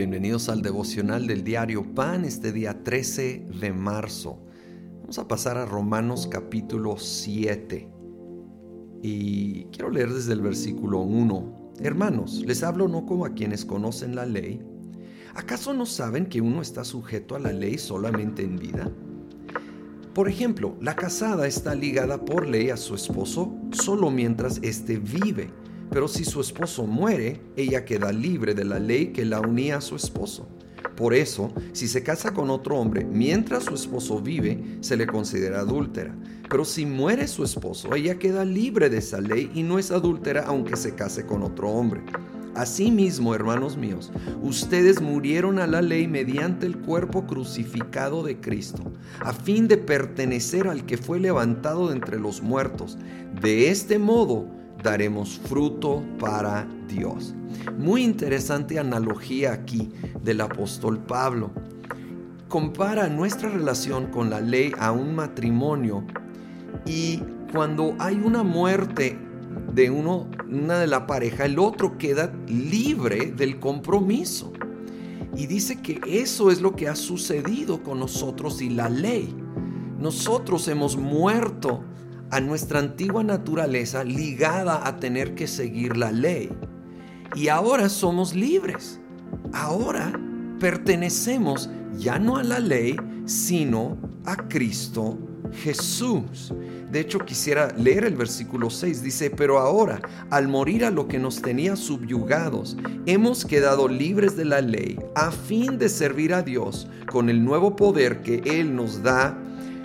Bienvenidos al devocional del diario Pan, este día 13 de marzo. Vamos a pasar a Romanos capítulo 7 y quiero leer desde el versículo 1. Hermanos, les hablo no como a quienes conocen la ley. ¿Acaso no saben que uno está sujeto a la ley solamente en vida? Por ejemplo, la casada está ligada por ley a su esposo solo mientras éste vive. Pero si su esposo muere, ella queda libre de la ley que la unía a su esposo. Por eso, si se casa con otro hombre mientras su esposo vive, se le considera adúltera. Pero si muere su esposo, ella queda libre de esa ley y no es adúltera aunque se case con otro hombre. Asimismo, hermanos míos, ustedes murieron a la ley mediante el cuerpo crucificado de Cristo, a fin de pertenecer al que fue levantado de entre los muertos. De este modo, daremos fruto para Dios. Muy interesante analogía aquí del apóstol Pablo. Compara nuestra relación con la ley a un matrimonio y cuando hay una muerte de una de la pareja, el otro queda libre del compromiso. Y dice que eso es lo que ha sucedido con nosotros y la ley. Nosotros hemos muerto a nuestra antigua naturaleza ligada a tener que seguir la ley. Y ahora somos libres. Ahora pertenecemos ya no a la ley, sino a Cristo Jesús. De hecho, quisiera leer el versículo 6. Dice, pero ahora, al morir a lo que nos tenía subyugados, hemos quedado libres de la ley a fin de servir a Dios con el nuevo poder que Él nos da,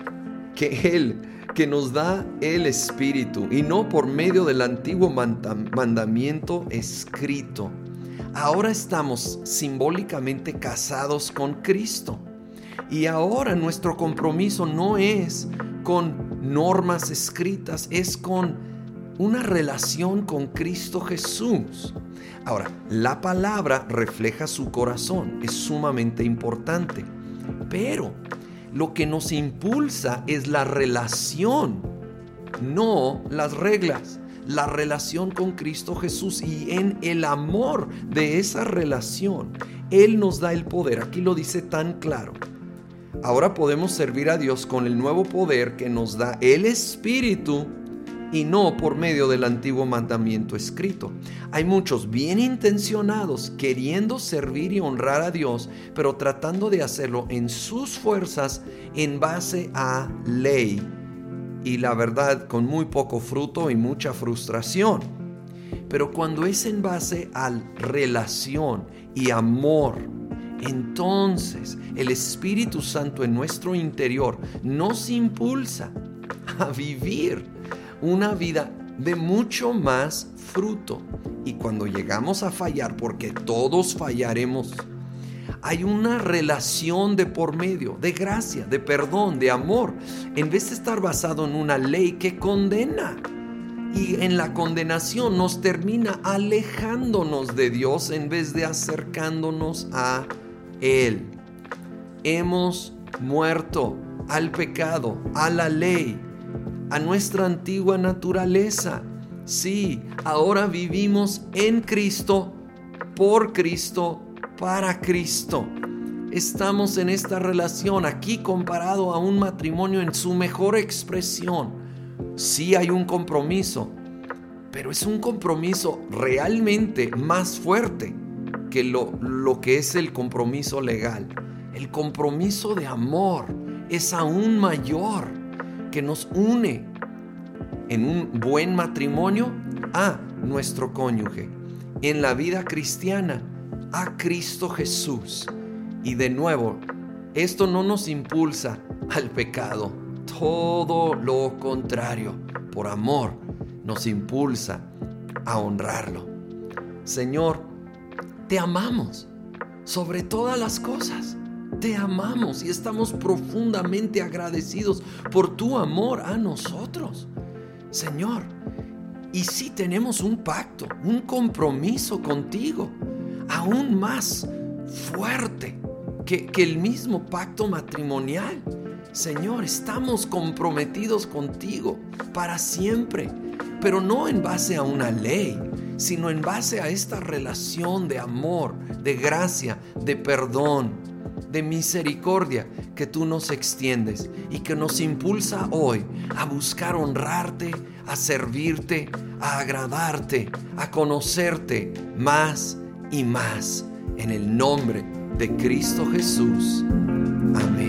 que nos da el Espíritu y no por medio del antiguo mandamiento escrito. Ahora estamos simbólicamente casados con Cristo y ahora nuestro compromiso no es con normas escritas, es con una relación con Cristo Jesús. Ahora, la palabra refleja su corazón, es sumamente importante, pero lo que nos impulsa es la relación, no las reglas. La relación con Cristo Jesús, y en el amor de esa relación, Él nos da el poder. Aquí lo dice tan claro. Ahora podemos servir a Dios con el nuevo poder que nos da el Espíritu y no por medio del antiguo mandamiento escrito. Hay muchos bien intencionados queriendo servir y honrar a Dios, pero tratando de hacerlo en sus fuerzas en base a ley. Y la verdad, con muy poco fruto y mucha frustración. Pero cuando es en base a relación y amor, entonces el Espíritu Santo en nuestro interior nos impulsa a vivir una vida de mucho más fruto. Y cuando llegamos a fallar, porque todos fallaremos, hay una relación de por medio, de gracia, de perdón, de amor, en vez de estar basado en una ley que condena. Y en la condenación nos termina alejándonos de Dios en vez de acercándonos a Él. Hemos muerto al pecado, a la ley, a nuestra antigua naturaleza. Sí, ahora vivimos en Cristo, por Cristo, para Cristo. Estamos en esta relación aquí comparado a un matrimonio en su mejor expresión. Sí hay un compromiso, pero es un compromiso realmente más fuerte que lo que es el compromiso legal. El compromiso de amor es aún mayor, que nos une en un buen matrimonio a nuestro cónyuge, en la vida cristiana a Cristo Jesús. Y de nuevo, esto no nos impulsa al pecado, todo lo contrario, por amor nos impulsa a honrarlo. Señor, te amamos sobre todas las cosas. Te amamos y estamos profundamente agradecidos por tu amor a nosotros, Señor. Y sí tenemos un pacto, un compromiso contigo, aún más fuerte que el mismo pacto matrimonial. Señor, estamos comprometidos contigo para siempre, pero no en base a una ley, sino en base a esta relación de amor, de gracia, de perdón, de misericordia que tú nos extiendes y que nos impulsa hoy a buscar honrarte, a servirte, a agradarte, a conocerte más y más. En el nombre de Cristo Jesús. Amén.